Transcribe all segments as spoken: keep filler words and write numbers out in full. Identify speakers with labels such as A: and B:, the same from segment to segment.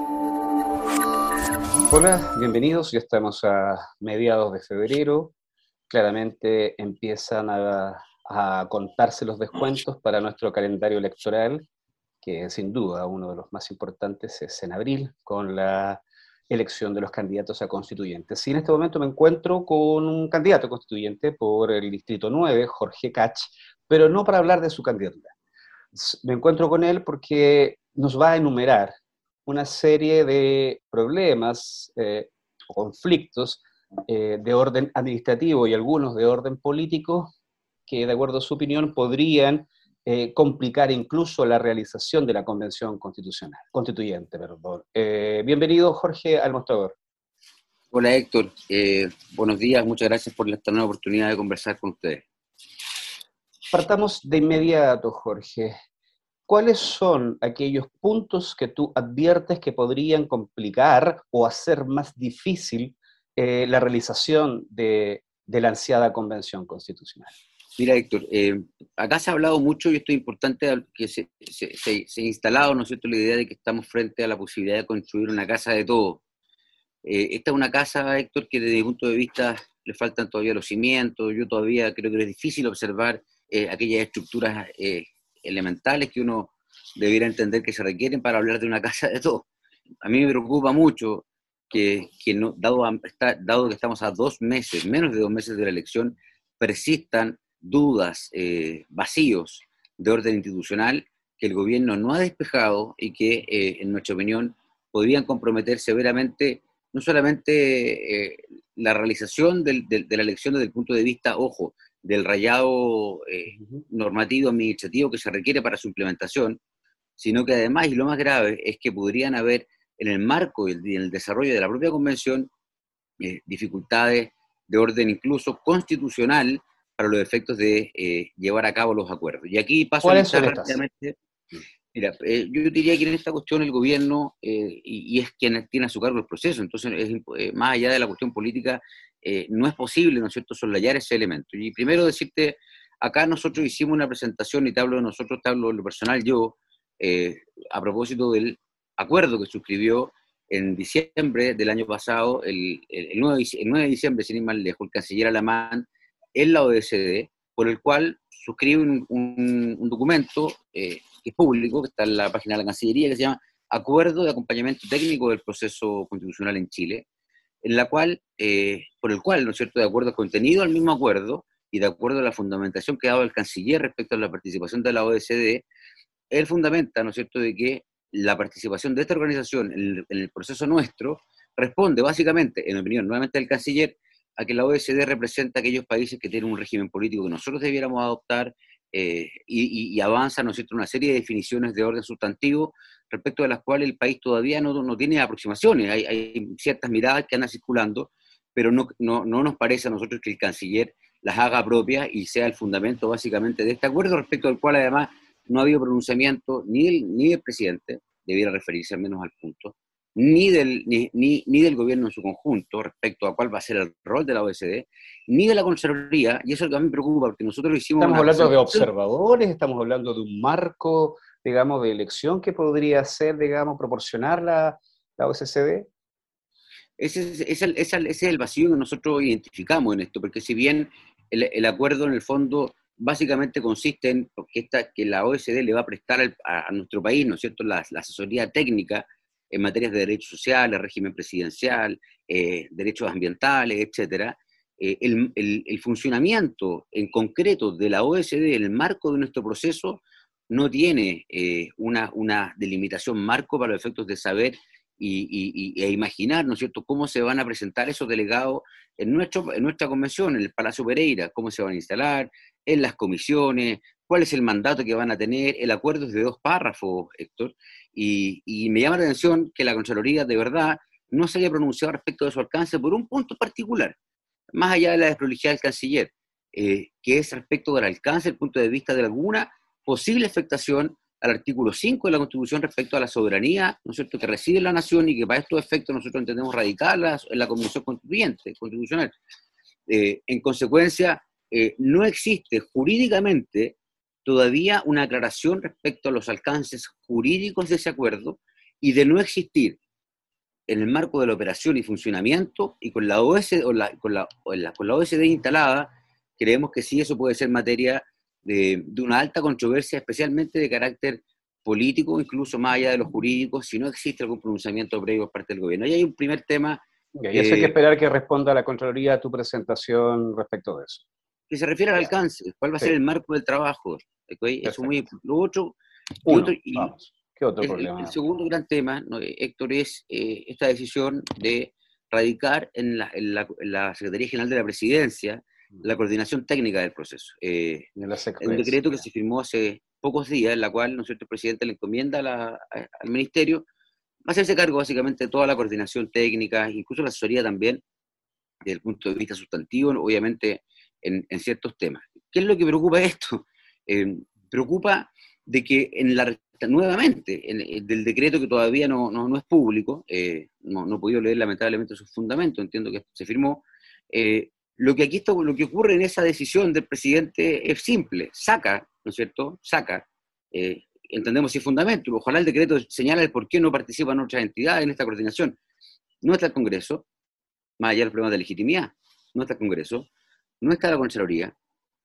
A: Hola, bienvenidos. Ya estamos a mediados de febrero. Claramente empiezan a, a contarse los descuentos para nuestro calendario electoral, que sin duda uno de los más importantes es en abril, con la elección de los candidatos a constituyentes. Y en este momento me encuentro con un candidato constituyente por el Distrito nueve, Jorge Kach, pero no para hablar de su candidatura. Me encuentro con él porque nos va a enumerar una serie de problemas eh, o conflictos eh, de orden administrativo y algunos de orden político que, de acuerdo a su opinión, podrían eh, complicar incluso la realización de la convención constitucional, constituyente. Perdón. Eh, bienvenido, Jorge, al mostrador.
B: Hola Héctor, eh, buenos días, muchas gracias por esta nueva oportunidad de conversar con ustedes.
A: Partamos de inmediato, Jorge. ¿Cuáles son aquellos puntos que tú adviertes que podrían complicar o hacer más difícil eh, la realización de, de la ansiada convención constitucional?
B: Mira Héctor, eh, acá se ha hablado mucho y esto es importante que se, se, se, se ha instalado, ¿no es cierto?, la idea de que estamos frente a la posibilidad de construir una casa de todo. Eh, esta es una casa, Héctor, que desde mi punto de vista le faltan todavía los cimientos. Yo todavía creo que es difícil observar eh, aquellas estructuras eh, elementales que uno debiera entender que se requieren para hablar de una casa de todo. A mí me preocupa mucho que, que no, dado, a, está, dado que estamos a dos meses, menos de dos meses de la elección, persistan dudas, eh, vacíos de orden institucional que el gobierno no ha despejado y que, eh, en nuestra opinión, podrían comprometer severamente no solamente eh, la realización del, del, de la elección desde el punto de vista, ojo, del rayado eh, normativo administrativo que se requiere para su implementación, sino que además, y lo más grave, es que podrían haber en el marco y en el desarrollo de la propia convención eh, dificultades de orden incluso constitucional para los efectos de eh, llevar a cabo los acuerdos. Y aquí paso a listar rápidamente. Mira, eh, yo diría que en esta cuestión el gobierno, eh, y, y es quien tiene a su cargo el proceso, entonces es, eh, más allá de la cuestión política, eh, no es posible, ¿no es cierto?, soslayar ese elemento. Y primero decirte, acá nosotros hicimos una presentación, y te hablo de nosotros, te hablo de lo personal yo, eh, a propósito del acuerdo que suscribió en diciembre del año pasado, el, el, el, nueve, el nueve de diciembre, sin ir más lejos, el canciller alemán en la O E C D, por el cual suscribe un, un, un documento eh, que es público, que está en la página de la Cancillería, que se llama Acuerdo de Acompañamiento Técnico del Proceso Constitucional en Chile, en la cual, eh, por el cual, ¿no es cierto?, de acuerdo al contenido del mismo acuerdo y de acuerdo a la fundamentación que ha dado el canciller respecto a la participación de la O E C D, él fundamenta, ¿no es cierto?, de que la participación de esta organización en el, en el proceso nuestro responde básicamente, en opinión nuevamente del canciller, a que la O E C D representa a aquellos países que tienen un régimen político que nosotros debiéramos adoptar, eh, y, y, y avanza, ¿no es cierto?, una serie de definiciones de orden sustantivo respecto de las cuales el país todavía no, no tiene aproximaciones. Hay, hay ciertas miradas que andan circulando, pero no, no, no nos parece a nosotros que el canciller las haga propias y sea el fundamento básicamente de este acuerdo, respecto al cual además no ha habido pronunciamiento ni del, ni del presidente, debiera referirse al menos al punto, ni del, ni, ni, ni del gobierno en su conjunto respecto a cuál va a ser el rol de la O E C D, ni de la Contraloría, y eso también me preocupa, porque nosotros lo hicimos...
A: Estamos hablando de observadores, estamos hablando de un marco, digamos, de elección que podría ser, digamos, proporcionar la, la O E C D.
B: Ese es, ese, ese, ese es el vacío que nosotros identificamos en esto, porque si bien el, el acuerdo en el fondo básicamente consiste en que, esta, que la O E C D le va a prestar al, a, a nuestro país, ¿no es cierto?, la, la asesoría técnica en materias de derechos sociales, régimen presidencial, eh, derechos ambientales, etcétera. Eh, el, el, el funcionamiento en concreto de la O E C D en el marco de nuestro proceso no tiene eh, una, una delimitación marco para los efectos de saber y, y, y, e imaginar, ¿no es cierto?, cómo se van a presentar esos delegados en, nuestro, en nuestra convención, en el Palacio Pereira, cómo se van a instalar, en las comisiones, cuál es el mandato que van a tener. El acuerdo es de dos párrafos, Héctor, y, y me llama la atención que la Contraloría de verdad no se haya pronunciado respecto de su alcance por un punto particular, más allá de la desprolijidad del canciller, eh, que es respecto del alcance, el punto de vista de alguna posible afectación al artículo cinco de la Constitución respecto a la soberanía, ¿no es cierto?, que reside en la nación y que para estos efectos nosotros entendemos radicarlas en la Convención Constituyente, Constitucional. Eh, en consecuencia, eh, no existe jurídicamente todavía una aclaración respecto a los alcances jurídicos de ese acuerdo, y de no existir en el marco de la operación y funcionamiento, y con la O S D, o la, con la, o la, con la O S D instalada, creemos que sí, eso puede ser materia de, de una alta controversia, especialmente de carácter político, incluso más allá de los jurídicos, si no existe algún pronunciamiento previo por parte del gobierno. Y hay un primer tema
A: y eso hay que esperar que responda la Contraloría a tu presentación respecto de eso.
B: que se refiere al alcance, cuál va a
A: Sí.
B: ser el marco del trabajo. ¿Okay? Eso muy, lo otro,
A: Uno,
B: otro y
A: vamos. ¿Qué otro
B: el,
A: problema?
B: el segundo gran tema, ¿no, Héctor, es eh, esta decisión de radicar en la, en, la, en la Secretaría General de la Presidencia la coordinación técnica del proceso. Eh, un decreto que se firmó hace pocos días, en la cual, ¿no es cierto?, el presidente le encomienda a la, a, al ministerio hacerse cargo básicamente de toda la coordinación técnica, incluso la asesoría también, desde el punto de vista sustantivo, obviamente, en, en ciertos temas. ¿Qué es lo que preocupa esto? Eh, preocupa de que en la, nuevamente, en, en, del decreto que todavía no, no, no es público, eh, no, no he podido leer lamentablemente sus fundamentos, entiendo que se firmó, eh, lo que aquí está, lo que ocurre en esa decisión del presidente es simple, saca, ¿no es cierto?, saca, eh, entendemos si es fundamento, ojalá el decreto señala el por qué no participan otras entidades en esta coordinación. No está el Congreso, más allá de los problemas de legitimidad, no está el Congreso, no está la Contraloría,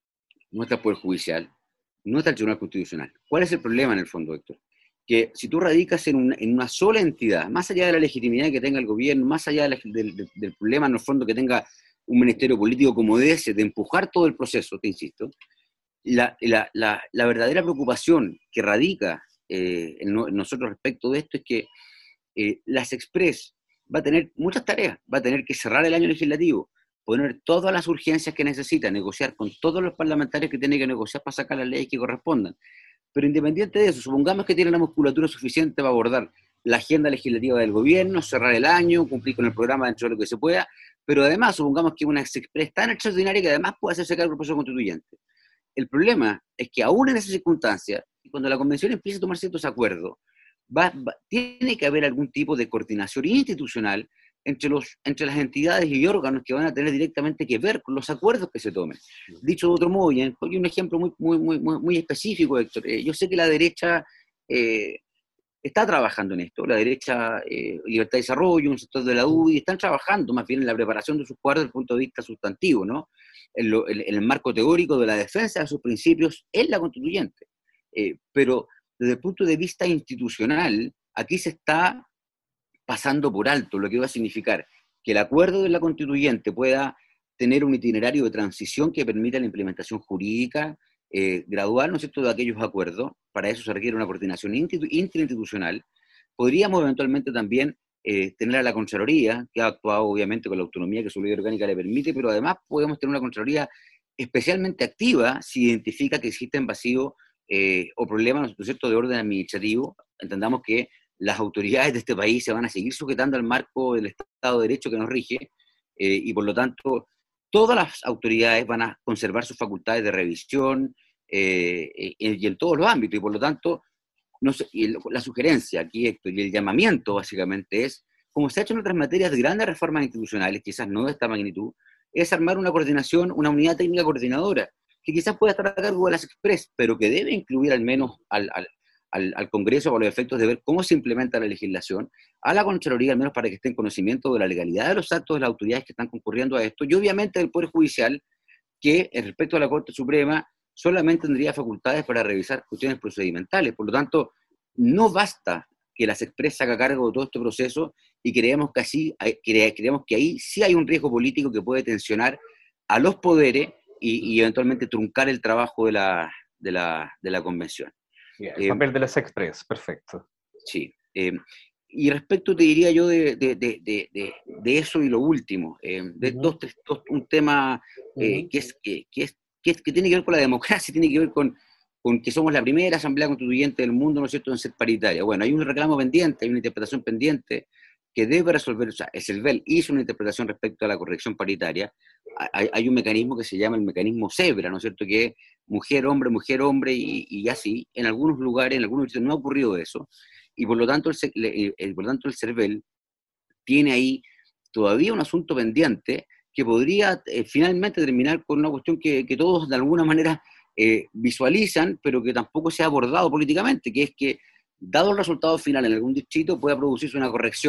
B: no está el Poder Judicial, no está el Tribunal Constitucional. ¿Cuál es el problema en el fondo, Héctor? Que si tú radicas en una, en una sola entidad, más allá de la legitimidad que tenga el gobierno, más allá de la, del, del, del problema en el fondo que tenga un ministerio político como ese, de empujar todo el proceso, te insisto, la, la, la, la verdadera preocupación que radica eh, en, en nosotros respecto de esto es que eh, la Sexpress va a tener muchas tareas, va a tener que cerrar el año legislativo, poner todas las urgencias que necesita, negociar con todos los parlamentarios que tiene que negociar para sacar las leyes que correspondan. Pero independiente de eso, supongamos que tiene la musculatura suficiente para abordar la agenda legislativa del gobierno, cerrar el año, cumplir con el programa dentro de lo que se pueda, pero además supongamos que una Sexpress tan extraordinaria que además puede hacerse cargo del proceso constituyente. El problema es que aún en esas circunstancias, cuando la convención empieza a tomar ciertos acuerdos, va, va, tiene que haber algún tipo de coordinación institucional entre, los, entre las entidades y órganos que van a tener directamente que ver con los acuerdos que se tomen. Dicho de otro modo, y hay un ejemplo muy, muy, muy, muy específico, Héctor. Eh, yo sé que la derecha eh, está trabajando en esto, la derecha, eh, Libertad y Desarrollo, un sector de la U D I, están trabajando más bien en la preparación de sus cuadros desde el punto de vista sustantivo, ¿no? En, lo, en, en el marco teórico de la defensa de sus principios en la constituyente. Eh, pero desde el punto de vista institucional, aquí se está pasando por alto lo que va a significar que el acuerdo de la constituyente pueda tener un itinerario de transición que permita la implementación jurídica eh, gradual, ¿no es cierto?, de aquellos acuerdos. Para eso se requiere una coordinación interinstitucional. Podríamos eventualmente también eh, tener a la Contraloría, que ha actuado obviamente con la autonomía que su ley orgánica le permite, pero además podemos tener una Contraloría especialmente activa si identifica que existen vacíos eh, o problemas, ¿no es cierto?, de orden administrativo. Entendamos que las autoridades de este país se van a seguir sujetando al marco del Estado de Derecho que nos rige, eh, y por lo tanto todas las autoridades van a conservar sus facultades de revisión eh, y en todos los ámbitos, y por lo tanto no sé, y la sugerencia aquí, Héctor, y el llamamiento básicamente es, como se ha hecho en otras materias de grandes reformas institucionales, quizás no de esta magnitud, es armar una coordinación, una unidad técnica coordinadora, que quizás pueda estar a cargo de las Express, pero que debe incluir al menos al, al Al, al Congreso para los efectos de ver cómo se implementa la legislación, a la Contraloría al menos para que esté en conocimiento de la legalidad de los actos de las autoridades que están concurriendo a esto, y obviamente del Poder Judicial, que respecto a la Corte Suprema solamente tendría facultades para revisar cuestiones procedimentales. Por lo tanto, no basta que la Sexpress se haga cargo de todo este proceso, y creemos que, así, creemos que ahí sí hay un riesgo político que puede tensionar a los poderes y, y eventualmente truncar el trabajo de la, de la, de la Convención.
A: Yeah, el eh, papel de la Sexpress, perfecto.
B: Sí. Eh, y respecto, te diría yo, de, de, de, de, de eso y lo último, eh, de uh-huh. dos, tres, dos, un tema eh, uh-huh. que, es, que, que, es, que, es, que tiene que ver con la democracia, tiene que ver con, con que somos la primera asamblea constituyente del mundo, ¿no es cierto?, en ser paritaria. Bueno, hay un reclamo pendiente, hay una interpretación pendiente que debe resolver, o sea, el CERVEL hizo una interpretación respecto a la corrección paritaria. Hay, hay un mecanismo que se llama el mecanismo Zebra, ¿no es cierto?, que es mujer, hombre, mujer, hombre, y, y así. En algunos lugares, en algunos sitios no ha ocurrido eso, y por lo tanto el, el, el, por lo tanto el CERVEL tiene ahí todavía un asunto pendiente que podría eh, finalmente terminar con una cuestión que, que todos de alguna manera eh, visualizan, pero que tampoco se ha abordado políticamente, que es que, dado el resultado final en algún distrito, pueda producirse una corrección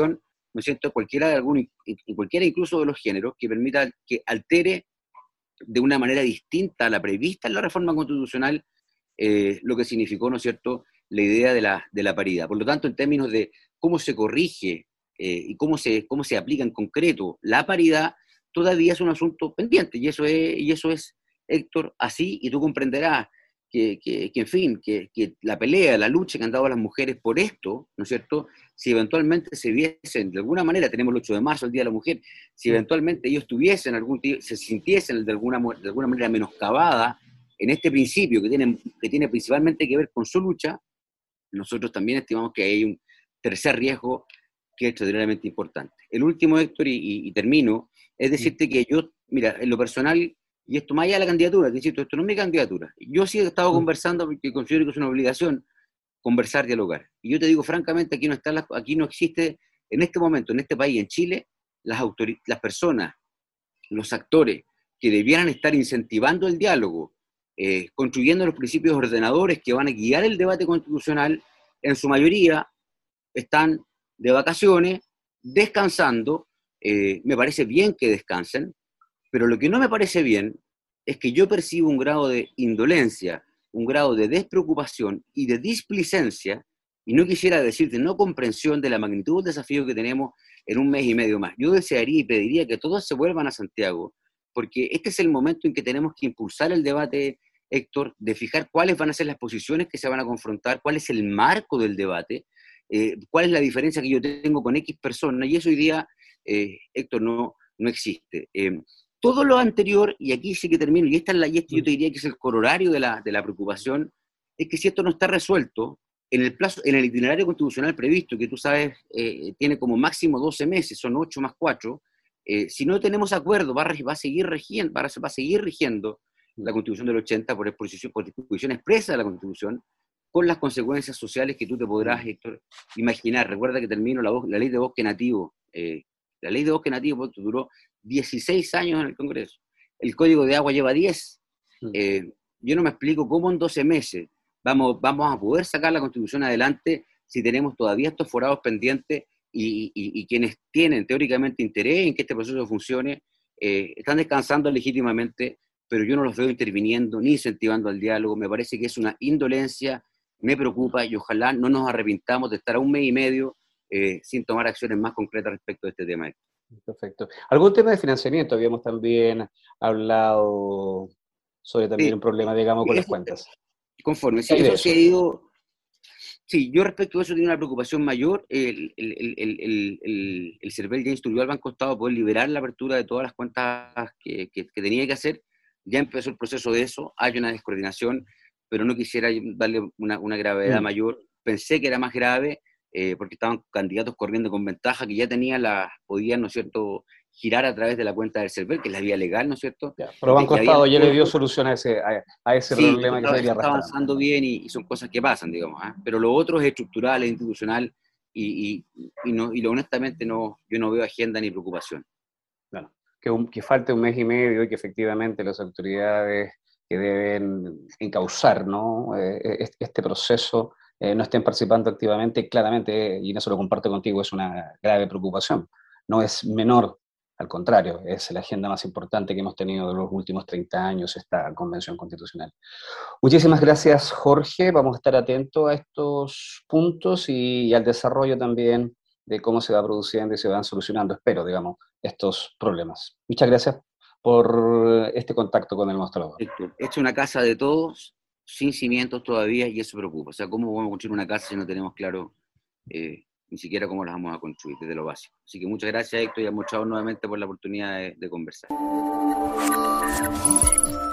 B: ¿no es cierto?, cualquiera de algún, cualquiera incluso de los géneros, que permita que altere de una manera distinta a la prevista en la reforma constitucional eh, lo que significó, ¿no es cierto?, la idea de la, de la paridad. Por lo tanto, en términos de cómo se corrige eh, y cómo se, cómo se aplica en concreto la paridad, todavía es un asunto pendiente, y eso es, y eso es Héctor, así, y tú comprenderás que, que, que en fin, que, que la pelea, la lucha que han dado las mujeres por esto, ¿no es cierto?, si eventualmente se viesen, de alguna manera, tenemos el ocho de marzo, el Día de la Mujer, si eventualmente ellos tuviesen algún, se sintiesen de alguna, de alguna manera menoscabada en este principio que tiene, que tiene principalmente que ver con su lucha, nosotros también estimamos que hay un tercer riesgo que es extraordinariamente importante. El último, Héctor, y, y, y termino, es decirte que yo, mira, en lo personal, y esto más allá de la candidatura, te insisto, esto no es mi candidatura, yo sí he estado conversando porque considero que es una obligación conversar, dialogar. Y yo te digo francamente, aquí no, está la, aquí no existe, en este momento, en este país, en Chile, las, las personas, los actores que debieran estar incentivando el diálogo, eh, construyendo los principios ordenadores que van a guiar el debate constitucional, en su mayoría están de vacaciones, descansando. Eh, me parece bien que descansen, pero lo que no me parece bien es que yo percibo un grado de indolencia, un grado de despreocupación y de displicencia, y no quisiera decir de no comprensión de la magnitud del desafío que tenemos en un mes y medio más. Yo desearía y pediría que todos se vuelvan a Santiago, porque este es el momento en que tenemos que impulsar el debate, Héctor, de fijar cuáles van a ser las posiciones que se van a confrontar, cuál es el marco del debate, eh, cuál es la diferencia que yo tengo con X personas, y eso hoy día, eh, Héctor, no, no existe. Eh, todo lo anterior, y aquí sí que termino, y esta es la, y este yo te diría que es el corolario de la, de la preocupación, es que si esto no está resuelto, en el plazo, en el itinerario constitucional previsto, que tú sabes, eh, tiene como máximo doce meses, son ocho más cuatro, eh, si no tenemos acuerdo, va a, va a seguir rigiendo, va a, va a seguir rigiendo la Constitución del ochenta por exposición, por disposición expresa de la Constitución, con las consecuencias sociales que tú te podrás, Héctor, imaginar. Recuerda que termino la, la ley de bosque nativo, eh, la ley de bosque nativo duró dieciséis años en el Congreso, el Código de Agua lleva diez, eh, yo no me explico cómo en doce meses vamos, vamos a poder sacar la Constitución adelante si tenemos todavía estos forados pendientes y, y, y quienes tienen teóricamente interés en que este proceso funcione, eh, están descansando legítimamente, pero yo no los veo interviniendo ni incentivando al diálogo. Me parece que es una indolencia, me preocupa, y ojalá no nos arrepintamos de estar a un mes y medio eh, sin tomar acciones más concretas respecto a este tema.
A: Perfecto. ¿Algún tema de financiamiento? Habíamos también hablado sobre también sí, un problema, digamos, con eso, las cuentas.
B: Conforme, sí, eso, eso se ha ido... Sí, yo respecto a eso tengo una preocupación mayor. El, el, el, el, el, el CERVEL ya instruyó al Banco Estado a poder liberar la apertura de todas las cuentas que, que, que tenía que hacer. Ya empezó el proceso de eso, hay una descoordinación, pero no quisiera darle una, una gravedad mm. mayor. Pensé que era más grave, eh, porque estaban candidatos corriendo con ventaja, que ya tenían la, podían, ¿no es cierto?, girar a través de la cuenta del CERVEL, que es la vía legal, ¿no es cierto?
A: Ya, pero Banco Estado ya le dio solución a ese, a, a ese
B: sí,
A: problema que
B: está,
A: se había
B: está avanzando bien y, y son cosas que pasan, digamos, ¿eh? Pero lo otro es estructural, es institucional, y, y, y, no, y lo, honestamente no, yo no veo agenda ni preocupación.
A: Bueno, que, un, que falte un mes y medio y que efectivamente las autoridades que deben encauzar, ¿no?, eh, este proceso eh, no estén participando activamente, claramente, y en eso lo comparto contigo, es una grave preocupación. No es menor, al contrario, es la agenda más importante que hemos tenido de los últimos treinta años, esta convención constitucional. Muchísimas gracias, Jorge. Vamos a estar atentos a estos puntos y, y al desarrollo también de cómo se va produciendo y se van solucionando, espero, digamos, estos problemas. Muchas gracias por este contacto con el mostrador.
B: Esta es una casa de todos, sin cimientos todavía, y eso preocupa. O sea, ¿cómo vamos a construir una casa si no tenemos claro eh, ni siquiera cómo la vamos a construir desde lo básico? Así que muchas gracias, Héctor, y a muchas nuevamente por la oportunidad de, de conversar.